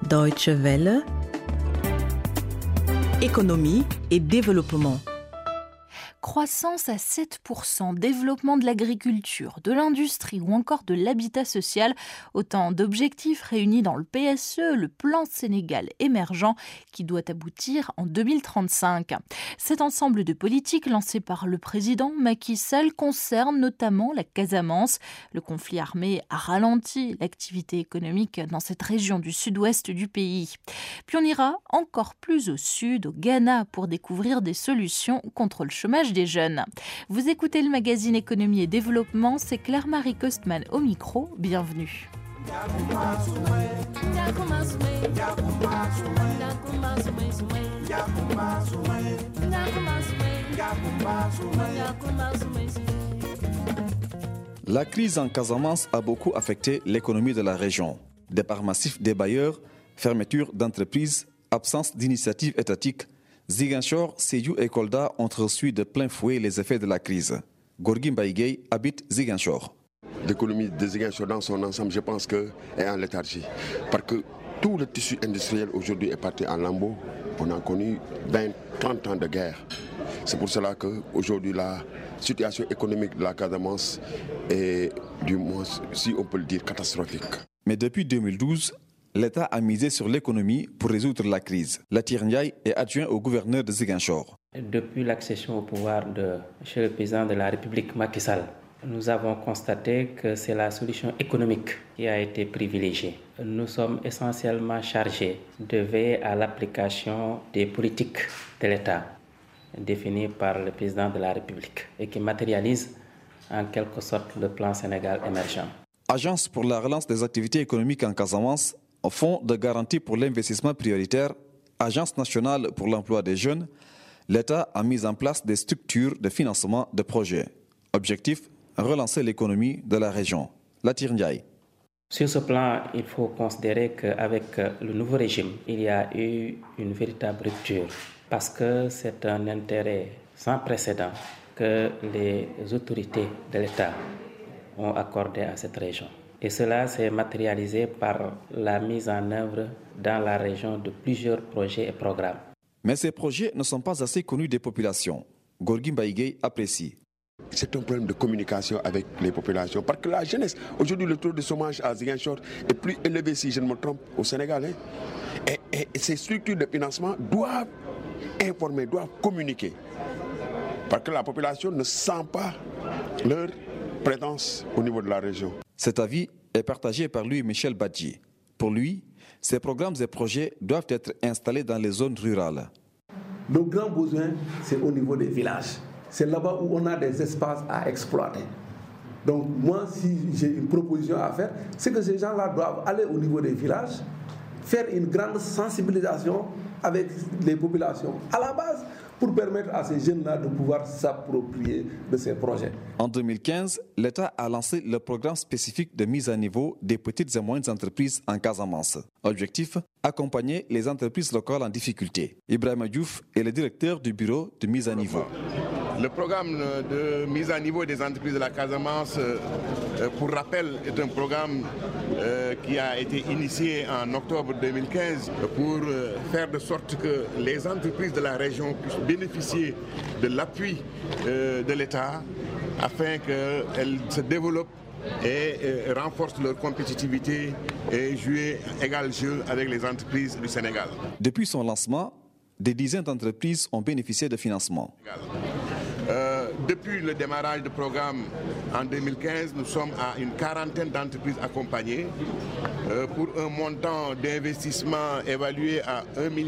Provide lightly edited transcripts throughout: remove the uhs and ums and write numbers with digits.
Deutsche Welle, économie et développement. Croissance à 7%, développement de l'agriculture, de l'industrie ou encore de l'habitat social, autant d'objectifs réunis dans le PSE, le plan Sénégal émergent, qui doit aboutir en 2035. Cet ensemble de politiques lancé par le président Macky Sall concerne notamment la Casamance. Le conflit armé a ralenti l'activité économique dans cette région du sud-ouest du pays. Puis on ira encore plus au sud, au Ghana, pour découvrir des solutions contre le chômage des jeunes. Vous écoutez le magazine Économie et Développement, c'est Claire-Marie Kostman au micro, bienvenue. La crise en Casamance a beaucoup affecté l'économie de la région. Départ massif des bailleurs, fermeture d'entreprises, absence d'initiatives étatiques, Ziguinchor, Sédhiou et Kolda ont reçu de plein fouet les effets de la crise. Gorgui Mbaye habite Ziguinchor. L'économie de Ziguinchor dans son ensemble, je pense est en léthargie. Parce que tout le tissu industriel aujourd'hui est parti en lambeaux. On a connu 20-30 ans de guerre. C'est pour cela qu'aujourd'hui la situation économique de la Casamance est, du moins, si on peut le dire, catastrophique. Mais depuis 2012, l'État a misé sur l'économie pour résoudre la crise. Latir Ndiaye est adjoint au gouverneur de Ziguinchor. Depuis l'accession au pouvoir de M. le président de la République Macky Sall, nous avons constaté que c'est la solution économique qui a été privilégiée. Nous sommes essentiellement chargés de veiller à l'application des politiques de l'État définies par le président de la République et qui matérialisent en quelque sorte le plan Sénégal émergent. Agence pour la relance des activités économiques en Casamance, Fonds de garantie pour l'investissement prioritaire, Agence nationale pour l'emploi des jeunes, l'État a mis en place des structures de financement de projets. Objectif, relancer l'économie de la région. Latir Ndiaye. Sur ce plan, il faut considérer qu'avec le nouveau régime, il y a eu une véritable rupture parce que c'est un intérêt sans précédent que les autorités de l'État ont accordé à cette région. Et cela s'est matérialisé par la mise en œuvre dans la région de plusieurs projets et programmes. Mais ces projets ne sont pas assez connus des populations. Gorgui Mbaye apprécie. C'est un problème de communication avec les populations. Parce que la jeunesse, aujourd'hui le taux de chômage à Ziguinchor est plus élevé, si je ne me trompe, au Sénégal. Et ces structures de financement doivent informer, doivent communiquer. Parce que la population ne sent pas leur présence au niveau de la région. Cet avis est partagé par lui, Michel Badji. Pour lui, ces programmes et projets doivent être installés dans les zones rurales. Nos grands besoins, c'est au niveau des villages. C'est là-bas où on a des espaces à exploiter. Donc moi, si j'ai une proposition à faire, c'est que ces gens-là doivent aller au niveau des villages, faire une grande sensibilisation avec les populations à la base pour permettre à ces jeunes-là de pouvoir s'approprier de ces projets. En 2015, l'État a lancé le programme spécifique de mise à niveau des petites et moyennes entreprises en Casamance. Objectif, accompagner les entreprises locales en difficulté. Ibrahima Diouf est le directeur du bureau de mise à niveau. Le programme de mise à niveau des entreprises de la Casamance, pour rappel, est un programme qui a été initié en octobre 2015 pour faire de sorte que les entreprises de la région puissent bénéficier de l'appui de l'État afin qu'elles se développent et renforcent leur compétitivité et jouer égal jeu avec les entreprises du Sénégal. Depuis son lancement, des dizaines d'entreprises ont bénéficié de financement. Depuis le démarrage du programme en 2015, nous sommes à une quarantaine d'entreprises accompagnées pour un montant d'investissement évalué à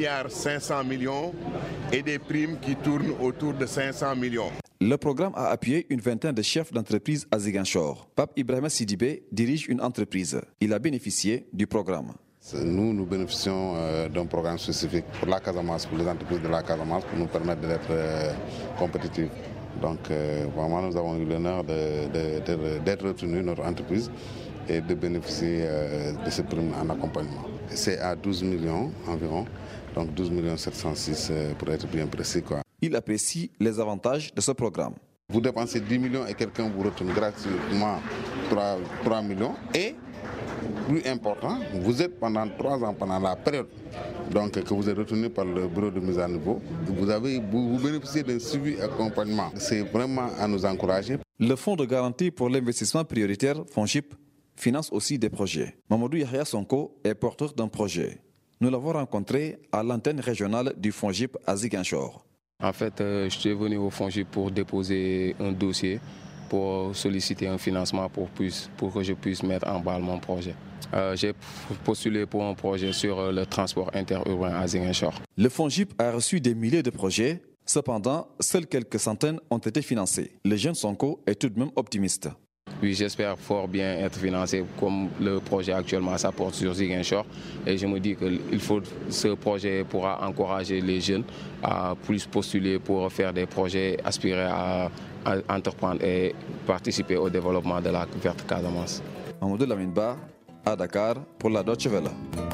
1,5 milliard et des primes qui tournent autour de 500 millions. Le programme a appuyé une vingtaine de chefs d'entreprise à Ziguinchor. Pape Ibrahima Sidibé dirige une entreprise. Il a bénéficié du programme. Nous bénéficions d'un programme spécifique pour la Casamance, pour les entreprises de la Casamance, pour nous permettre d'être compétitifs. Donc vraiment, nous avons eu l'honneur d'être retenus, notre entreprise, et de bénéficier de ces primes en accompagnement. C'est à 12 millions environ, donc 12 706 pour être bien précis. Il apprécie les avantages de ce programme. Vous dépensez 10 millions et quelqu'un vous retient gratuitement 3 millions et plus important, vous êtes pendant 3 ans, pendant la période donc, que vous êtes retenu par le bureau de mise à niveau, vous bénéficiez d'un suivi et accompagnement. C'est vraiment à nous encourager. Le Fonds de garantie pour l'investissement prioritaire, FONGIP, finance aussi des projets. Mamadou Yahya Sonko est porteur d'un projet. Nous l'avons rencontré à l'antenne régionale du FONGIP à Ziguinchor. En fait, je suis venu au FONGIP pour déposer un dossier pour solliciter un financement pour que je puisse mettre en balle mon projet. J'ai postulé pour un projet sur le transport interurbain à Ziguinchor. Le FONGIP a reçu des milliers de projets. Cependant, seules quelques centaines ont été financés. Le jeune Sonko est tout de même optimiste. Oui, j'espère fort bien être financé comme le projet actuellement ça porte sur Ziguinchor. Et je me dis que ce projet pourra encourager les jeunes à plus postuler pour faire des projets, aspirer à entreprendre et participer au développement de la verte Casamance. Mamadou Lamine Ba, à Dakar, pour la Deutsche Welle.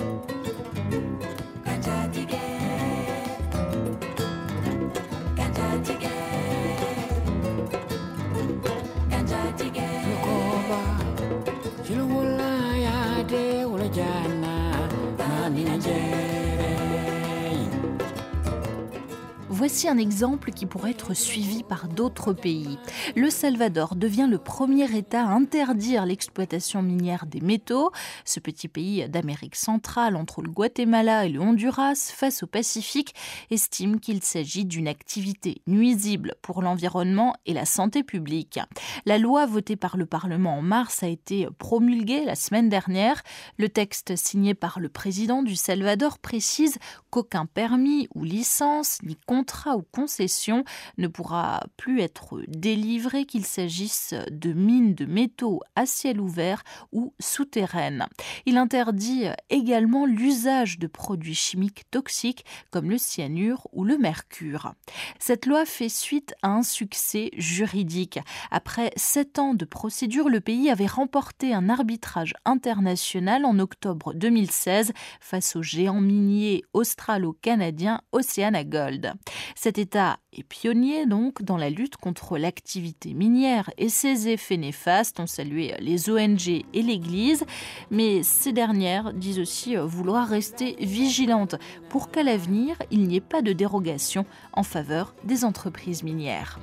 Voici un exemple qui pourrait être suivi par d'autres pays. Le Salvador devient le premier État à interdire l'exploitation minière des métaux. Ce petit pays d'Amérique centrale, entre le Guatemala et le Honduras, face au Pacifique, estime qu'il s'agit d'une activité nuisible pour l'environnement et la santé publique. La loi votée par le Parlement en mars a été promulguée la semaine dernière. Le texte signé par le président du Salvador précise qu'aucun permis ou licence, ni contrat ou concession ne pourra plus être délivré, qu'il s'agisse de mines de métaux à ciel ouvert ou souterraines. Il interdit également l'usage de produits chimiques toxiques comme le cyanure ou le mercure. Cette loi fait suite à un succès juridique. Après 7 ans de procédure, le pays avait remporté un arbitrage international en octobre 2016 face au géant minier australo-canadien OceanaGold. Cet État est pionnier donc dans la lutte contre l'activité minière et ses effets néfastes ont salué les ONG et l'Église, mais ces dernières disent aussi vouloir rester vigilantes pour qu'à l'avenir, il n'y ait pas de dérogation en faveur des entreprises minières.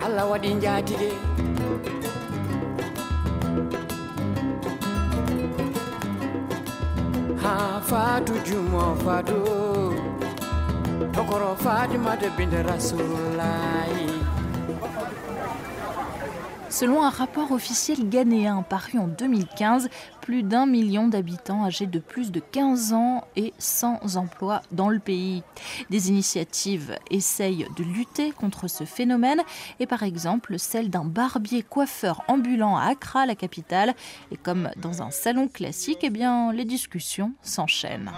Selon un rapport officiel ghanéen paru en 2015, plus d'1 million d'habitants âgés de plus de 15 ans et sans emploi dans le pays. Des initiatives essayent de lutter contre ce phénomène et par exemple celle d'un barbier-coiffeur ambulant à Accra, la capitale. Et comme dans un salon classique, eh bien, les discussions s'enchaînent.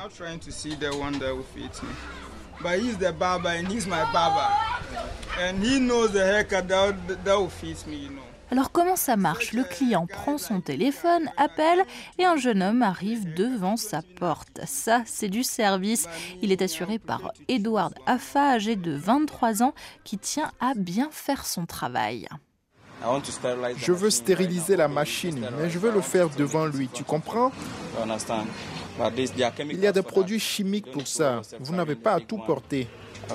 But he's the barber and he's my barber. And he knows the haircut that will fit me, you know. Alors comment ça marche ? Le client prend son téléphone, appelle et un jeune homme arrive devant sa porte. Ça, c'est du service. Il est assuré par Edward Afa, âgé de 23 ans, qui tient à bien faire son travail. Je veux stériliser la machine, mais je veux le faire devant lui, tu comprends ? Il y a des produits chimiques pour ça. Vous n'avez pas à tout porter.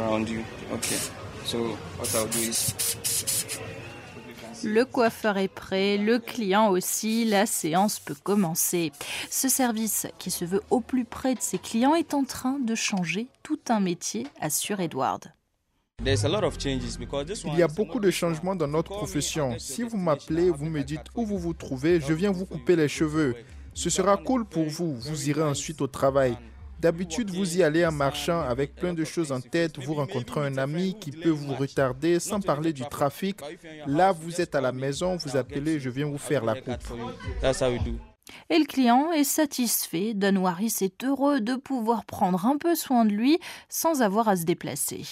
Le coiffeur est prêt, le client aussi, la séance peut commencer. Ce service, qui se veut au plus près de ses clients, est en train de changer tout un métier, assure Edward. Il y a beaucoup de changements dans notre profession. Si vous m'appelez, vous me dites où vous vous trouvez, je viens vous couper les cheveux. Ce sera cool pour vous, vous irez ensuite au travail. D'habitude, vous y allez en marchant avec plein de choses en tête, vous rencontrez un ami qui peut vous retarder, sans parler du trafic. Là, vous êtes à la maison, vous appelez, je viens vous faire la coupe. Et le client est satisfait. Don Waris est heureux de pouvoir prendre un peu soin de lui sans avoir à se déplacer.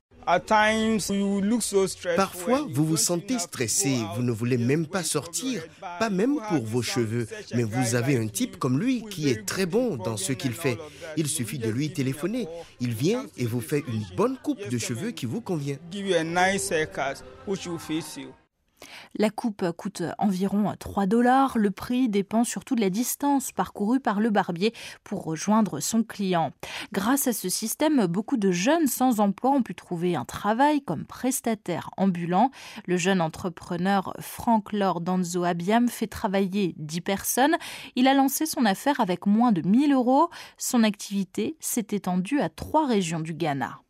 Parfois, vous vous sentez stressé, vous ne voulez même pas sortir, pas même pour vos cheveux. Mais vous avez un type comme lui qui est très bon dans ce qu'il fait. Il suffit de lui téléphoner. Il vient et vous fait une bonne coupe de cheveux qui vous convient. La coupe coûte environ $3. Le prix dépend surtout de la distance parcourue par le barbier pour rejoindre son client. Grâce à ce système, beaucoup de jeunes sans emploi ont pu trouver un travail comme prestataire ambulant. Le jeune entrepreneur Frank Lord Danzo Abiam fait travailler 10 personnes. Il a lancé son affaire avec moins de 1 000 €. Son activité s'est étendue à 3 régions du Ghana.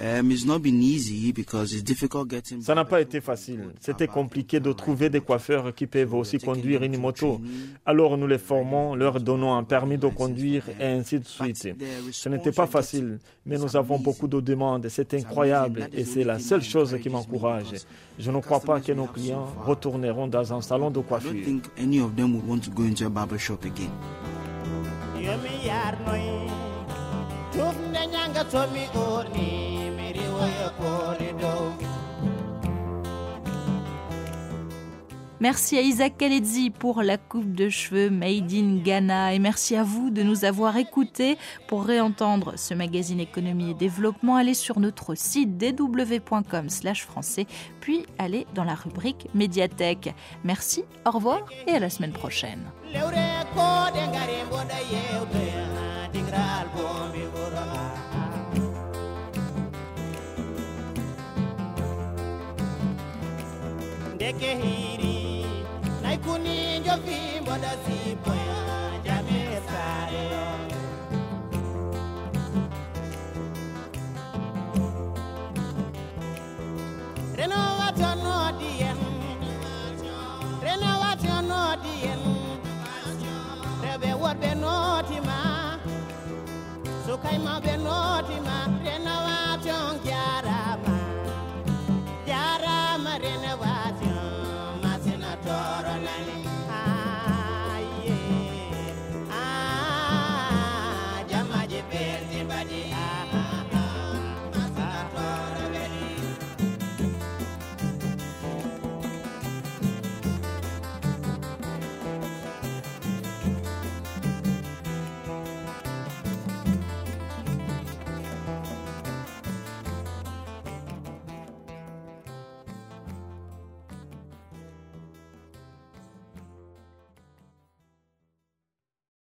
Ça n'a pas été facile. C'était compliqué de trouver des coiffeurs qui peuvent aussi conduire une moto. Alors nous les formons, leur donnons un permis de conduire et ainsi de suite. Ce n'était pas facile, mais nous avons beaucoup de demandes. C'est incroyable et c'est la seule chose qui m'encourage. Je ne crois pas que nos clients retourneront dans un salon de coiffure. Merci à Isaac Kaledzi pour la coupe de cheveux Made in Ghana et merci à vous de nous avoir écoutés. Pour réentendre ce magazine Économie et Développement, allez sur notre site dw.com/français puis allez dans la rubrique Médiathèque. Merci, au revoir et à la semaine prochaine. Naikuni njofi mboda si poya jame sare Renovation no dien Rebe wot be notima So kaima be notima